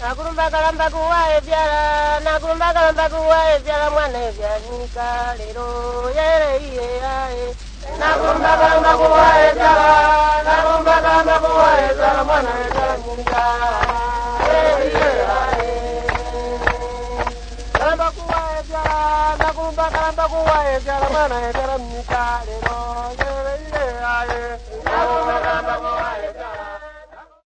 Nakurumba kalamba kuwa ebyala, nakurumba kalamba kuwa ebyala mwana ebyanika lero yere iye ae. Nakurumba kalamba kuwa ebyala, nakurumba kalamba kuwa ebyala mwana ebyanika lero iye ae. Kalamba kuwa ebyala, nakurumba kalamba kuwa ebyala mwana ebyanika lero yere iye ae. Nakurumba kalamba kuwa ebyala.